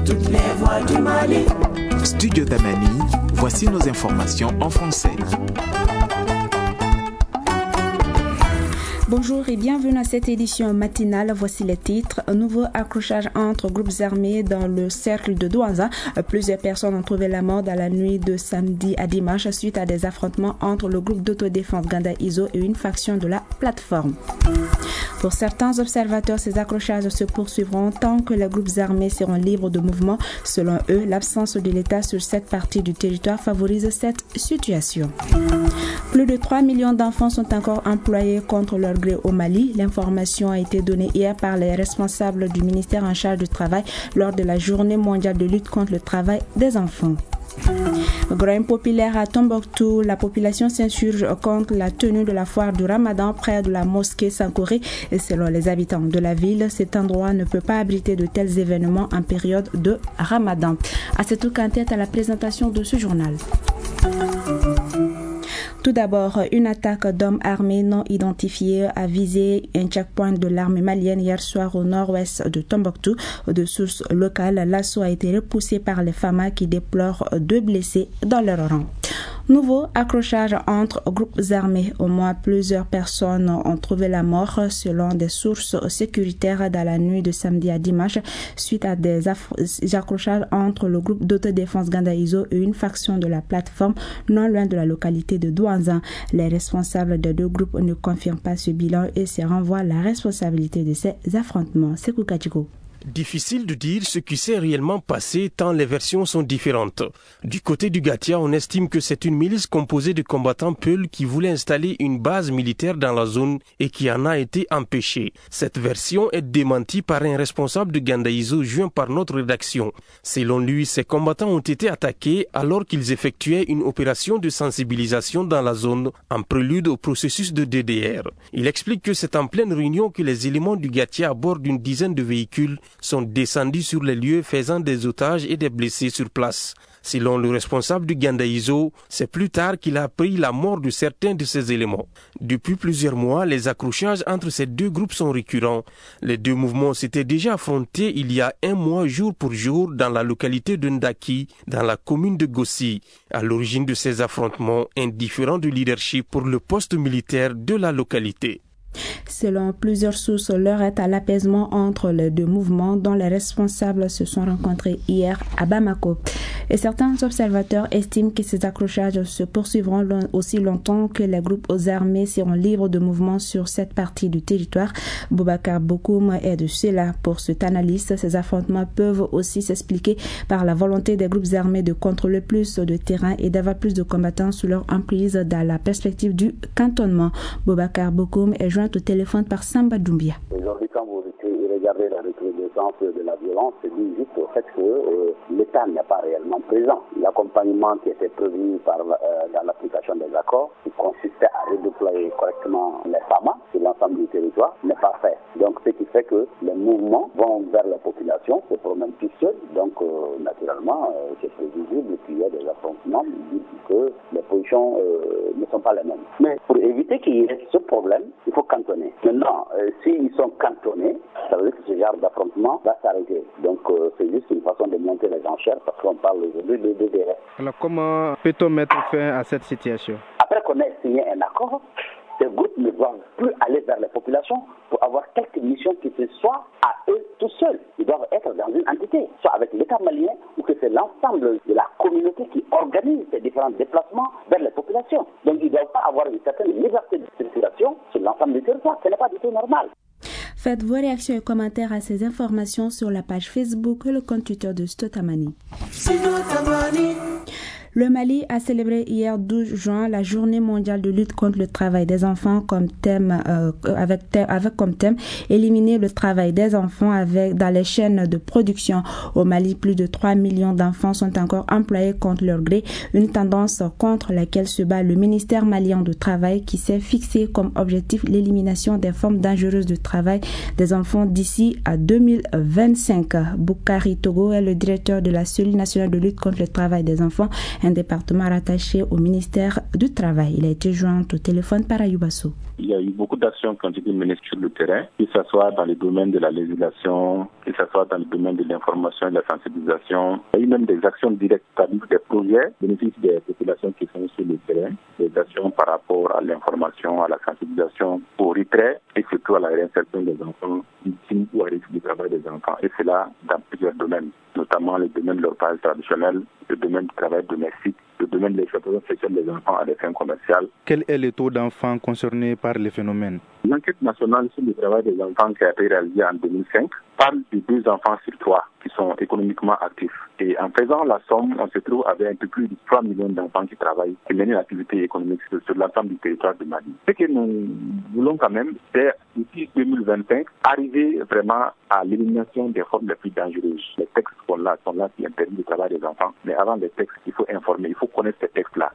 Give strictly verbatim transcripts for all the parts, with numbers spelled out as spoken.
toutes les voix du Mali. Studio Damani, voici nos informations en français. Bonjour et bienvenue à cette édition matinale. Voici les titres. Un nouveau accrochage entre groupes armés dans le cercle de Douaza. Plusieurs personnes ont trouvé la mort dans la nuit de samedi à dimanche suite à des affrontements entre le groupe d'autodéfense Ganda Iso et une faction de la plateforme. Pour certains observateurs, ces accrochages se poursuivront tant que les groupes armés seront libres de mouvement. Selon eux, l'absence de l'État sur cette partie du territoire favorise cette situation. Plus de trois millions d'enfants sont encore employés contre leur gré au Mali. L'information a été donnée hier par les responsables du ministère en charge du travail lors de la journée mondiale de lutte contre le travail des enfants. Grogne populaire à Tombouctou, la population s'insurge contre la tenue de la foire du Ramadan près de la mosquée Sankouré. Et selon les habitants de la ville, cet endroit ne peut pas abriter de tels événements en période de Ramadan. À cette en tête à la présentation de ce journal. Tout d'abord, une attaque d'hommes armés non identifiés a visé un checkpoint de l'armée malienne hier soir au nord-ouest de Tombouctou. De sources locales, l'assaut a été repoussé par les F A M A qui déplorent deux blessés dans leur rang. Nouveau accrochage entre groupes armés. Au moins plusieurs personnes ont trouvé la mort selon des sources sécuritaires dans la nuit de samedi à dimanche suite à des accrochages entre le groupe d'autodéfense Ganda Iso et une faction de la plateforme non loin de la localité de Douaza. Les responsables des deux groupes ne confirment pas ce bilan et se renvoient la responsabilité de ces affrontements. Sekou Kachiko. Difficile de dire ce qui s'est réellement passé tant les versions sont différentes. Du côté du Gatia, on estime que c'est une milice composée de combattants Peul qui voulait installer une base militaire dans la zone et qui en a été empêchée. Cette version est démentie par un responsable de Gandaïso joint par notre rédaction. Selon lui, ces combattants ont été attaqués alors qu'ils effectuaient une opération de sensibilisation dans la zone en prélude au processus de D D R. Il explique que c'est en pleine réunion que les éléments du Gatia à bord d'une dizaine de véhicules sont descendus sur les lieux faisant des otages et des blessés sur place. Selon le responsable du Gandaïso, c'est plus tard qu'il a appris la mort de certains de ces éléments. Depuis plusieurs mois, les accrochages entre ces deux groupes sont récurrents. Les deux mouvements s'étaient déjà affrontés il y a un mois jour pour jour dans la localité de Ndaki, dans la commune de Gossi. À l'origine de ces affrontements, un différend de leadership pour le poste militaire de la localité. Selon plusieurs sources, l'heure est à l'apaisement entre les deux mouvements dont les responsables se sont rencontrés hier à Bamako. Et certains observateurs estiment que ces accrochages se poursuivront aussi longtemps que les groupes aux armés seront libres de mouvement sur cette partie du territoire. Boubacar Bokoum est de cela. Pour cet analyste, ces affrontements peuvent aussi s'expliquer par la volonté des groupes armés de contrôler plus de terrain et d'avoir plus de combattants sous leur emprise dans la perspective du cantonnement. Boubacar Bokoum est joint au téléphone par Samba Doumbia. Aujourd'hui, quand vous regardez la recrudescence de la violence, c'est dû juste au fait que euh, l'État n'est pas réellement présent. L'accompagnement qui était prévu par, euh, dans l'application des accords, qui consistait à redéployer correctement les F A M A sur l'ensemble du territoire, n'est pas fait. Donc, ce qui fait que les mouvements vont vers la population, se promènent tout seuls. Donc, euh, naturellement, euh, c'est prévisible qu'il y ait des affrontements, que les positions euh, ne sont pas les mêmes. Mais pour éviter qu'il y ait ce problème, il faut cantonner. Maintenant, euh, s'ils sont cantonnés, ça veut dire que ce genre d'affrontement va s'arrêter. Donc, euh, c'est juste une façon de monter les enchères parce qu'on parle aujourd'hui de D D R. Alors, comment peut-on mettre fin à cette situation? Après qu'on ait signé un accord, ces groupes ne doivent plus aller vers les populations pour avoir quelques missions qui se soient à eux tout seuls. Ils doivent être dans une entité, soit avec l'État malien ou que c'est l'ensemble de la communauté qui organise ces différents déplacements vers les populations. Donc ils ne doivent pas avoir une certaine liberté de circulation sur l'ensemble du territoire. Ce n'est pas du tout normal. Faites vos réactions et commentaires à ces informations sur la page Facebook et le compte Twitter de Stotamani. Le Mali a célébré hier douze juin la journée mondiale de lutte contre le travail des enfants comme thème, euh, avec, thème, avec comme thème éliminer le travail des enfants avec, dans les chaînes de production. Au Mali, plus de trois millions d'enfants sont encore employés contre leur gré, une tendance contre laquelle se bat le ministère malien du travail qui s'est fixé comme objectif l'élimination des formes dangereuses de travail des enfants d'ici à deux mille vingt-cinq. Boukari Togo est le directeur de la cellule nationale de lutte contre le travail des enfants, un département rattaché au ministère du Travail. Il a été joint au téléphone par Ayubasso. Il y a eu beaucoup d'actions qui ont été menées sur le terrain, que ce soit dans le domaine de la législation, que ce soit dans le domaine de l'information et de la sensibilisation. Il y a eu même des actions directes, c'est-à-dire des projets bénéficiant des populations qui sont sur le terrain, des actions par rapport à l'information, à la sensibilisation, au retrait et surtout à la réinsertion des enfants victimes ou à risque du travail des enfants. Et cela dans plusieurs domaines, notamment le domaine de l'orpaillage traditionnel, le domaine du travail domestique, le domaine de l'exploitation sexuelle des enfants à des fins commerciales. Quel est le taux d'enfants concernés par les phénomènes? L'enquête nationale sur le travail des enfants qui a été réalisée en deux mille cinq parle de deux enfants sur trois qui sont économiquement actifs. Et en faisant la somme, on se trouve avec un peu plus de trois millions d'enfants qui travaillent, qui mènent une activité économique sur, sur l'ensemble du territoire de Mali. Ce que nous voulons quand même, c'est d'ici deux mille vingt-cinq, arriver vraiment à l'élimination des formes les plus dangereuses. Les textes sont là, sont là qui interdisent le travail des enfants. Mais avant les textes, il faut informer, il faut connaître ces textes-là.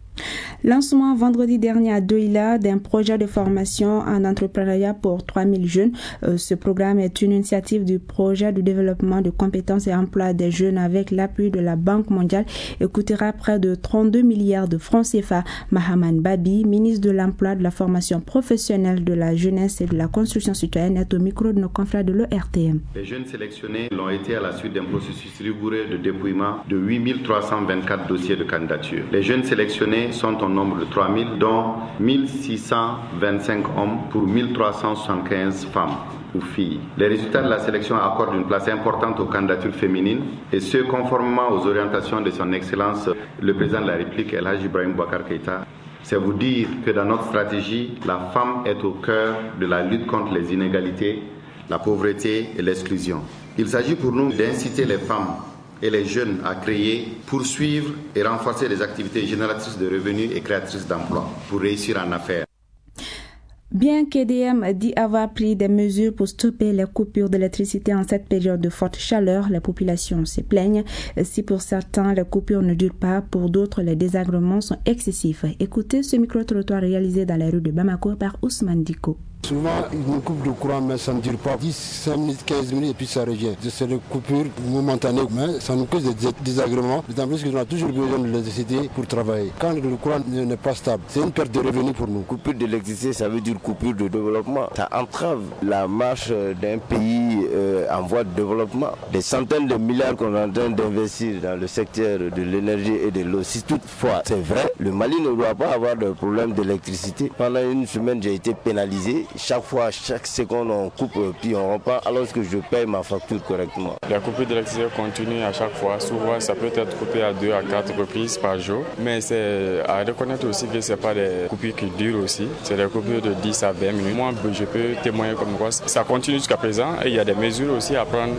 Lancement vendredi dernier à Douila d'un projet de formation en entrepreneuriat pour trois mille jeunes. Euh, ce programme est une initiative du projet de développement de compétences et emploi des jeunes avec l'appui de la Banque mondiale et coûtera près de trente-deux milliards de francs C F A. Mahaman Babi, ministre de l'Emploi, de la formation professionnelle, de la jeunesse et de la construction citoyenne, est au micro de nos confrères de l'E R T M. Les jeunes sélectionnés l'ont été à la suite d'un processus rigoureux de dépouillement de huit mille trois cent vingt-quatre dossiers de candidature. Les jeunes sélectionnés sont au nombre de trois mille, dont mille six cent vingt-cinq hommes pour mille trois cent soixante-quinze femmes ou filles. Les résultats de la sélection accordent une place importante aux candidatures féminines et ce, conformément aux orientations de son Excellence le Président de la République, El Hadji Ibrahim Boubacar Keïta. C'est vous dire que dans notre stratégie, la femme est au cœur de la lutte contre les inégalités, la pauvreté et l'exclusion. Il s'agit pour nous d'inciter les femmes et les jeunes à créer, poursuivre et renforcer les activités génératrices de revenus et créatrices d'emplois pour réussir en affaires. Bien qu'E D M dit avoir pris des mesures pour stopper les coupures d'électricité en cette période de forte chaleur, les populations se plaignent. Si pour certains les coupures ne durent pas, pour d'autres les désagréments sont excessifs. Écoutez ce micro-trottoir réalisé dans les rues de Bamako par Ousmane Diko. Souvent, une coupe de courant, mais ça ne dure pas dix, cinq minutes, quinze minutes et puis ça revient. C'est des coupures momentanées, mais ça nous cause des désagréments. D'autant plus qu'on a toujours besoin de l'électricité pour travailler. Quand le courant n'est pas stable, c'est une perte de revenus pour nous. Coupure d'électricité, ça veut dire coupure de développement. Ça entrave la marche d'un pays euh, en voie de développement. Des centaines de milliards qu'on est en train d'investir dans le secteur de l'énergie et de l'eau. Si toutefois c'est vrai, le Mali ne doit pas avoir de problème d'électricité. Pendant une semaine, j'ai été pénalisé. Chaque fois, chaque seconde, on coupe puis on reprend alors que je paye ma facture correctement. La coupure d'électricité continue à chaque fois. Souvent, ça peut être coupé à deux à quatre reprises par jour. Mais c'est à reconnaître aussi que ce n'est pas des coupures qui durent aussi. C'est des coupures de dix à vingt minutes. Moi, je peux témoigner comme quoi ça continue jusqu'à présent et il y a des mesures aussi à prendre.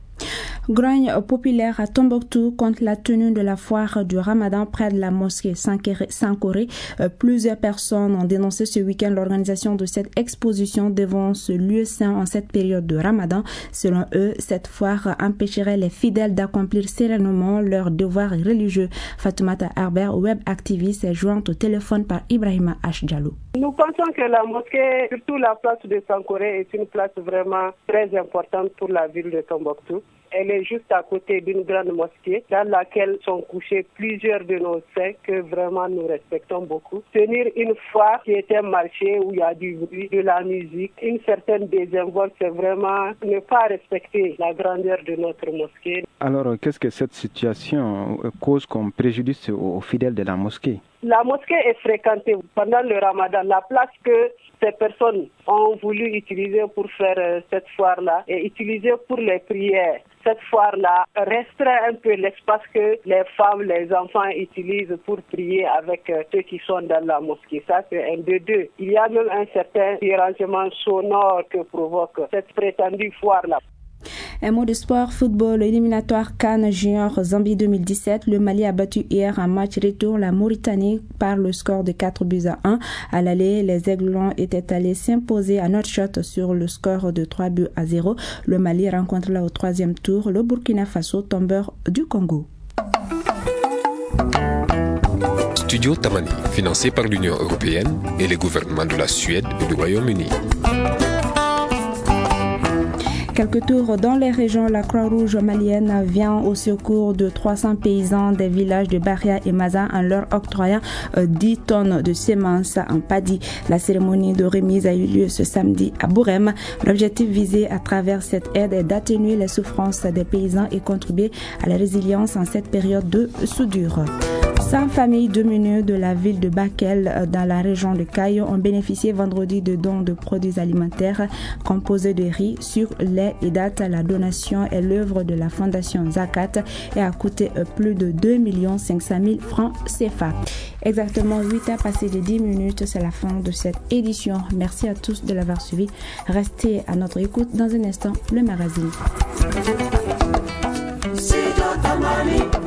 Grogne populaire à Tombouctou contre la tenue de la foire du Ramadan près de la mosquée Sankoré. Plusieurs personnes ont dénoncé ce week-end l'organisation de cette exposition devant ce lieu saint en cette période de Ramadan. Selon eux, cette foire empêcherait les fidèles d'accomplir sereinement leurs devoirs religieux. Fatoumata Herbert, web activiste, est jointe au téléphone par Ibrahima H. Diallo. Nous pensons que la mosquée, surtout la place de Sankoré, est une place vraiment très importante pour la ville de Tombouctou. Elle est juste à côté d'une grande mosquée dans laquelle sont couchés plusieurs de nos saints que vraiment nous respectons beaucoup. Tenir une foire qui est un marché où il y a du bruit, de la musique, une certaine désinvolte, c'est vraiment ne pas respecter la grandeur de notre mosquée. Alors, qu'est-ce que cette situation cause comme préjudice aux fidèles de la mosquée? La mosquée est fréquentée pendant le Ramadan. La place que ces personnes ont voulu utiliser pour faire cette foire-là est utilisée pour les prières. Cette foire-là restreint un peu l'espace que les femmes, les enfants utilisent pour prier avec ceux qui sont dans la mosquée. Ça, c'est un de deux. Il y a même un certain dérangement sonore que provoque cette prétendue foire-là. Un mot de sport, football, éliminatoire CAN Junior Zambie deux mille dix-sept. Le Mali a battu hier en match retour la Mauritanie par le score de quatre buts à un. À l'aller, les Aiglons étaient allés s'imposer à Nouakchott sur le score de trois buts à zéro. Le Mali rencontre là au troisième tour le Burkina Faso, tombeur du Congo. Studio Tamani, financé par l'Union européenne et les gouvernements de la Suède et du Royaume-Uni. Quelques tours dans les régions. La Croix-Rouge malienne vient au secours de trois cents paysans des villages de Baria et Maza en leur octroyant dix tonnes de semences en paddy. La cérémonie de remise a eu lieu ce samedi à Bourem. L'objectif visé à travers cette aide est d'atténuer les souffrances des paysans et contribuer à la résilience en cette période de soudure. cent familles diminuées de la ville de Bakel dans la région de Cayo ont bénéficié vendredi de dons de produits alimentaires composés de riz, sucre, lait et dattes. La donation est l'œuvre de la fondation Zakat et a coûté plus de deux millions cinq cent mille francs C F A. Exactement huit heures passées de dix minutes, c'est la fin de cette édition. Merci à tous de l'avoir suivi. Restez à notre écoute dans un instant, le magazine.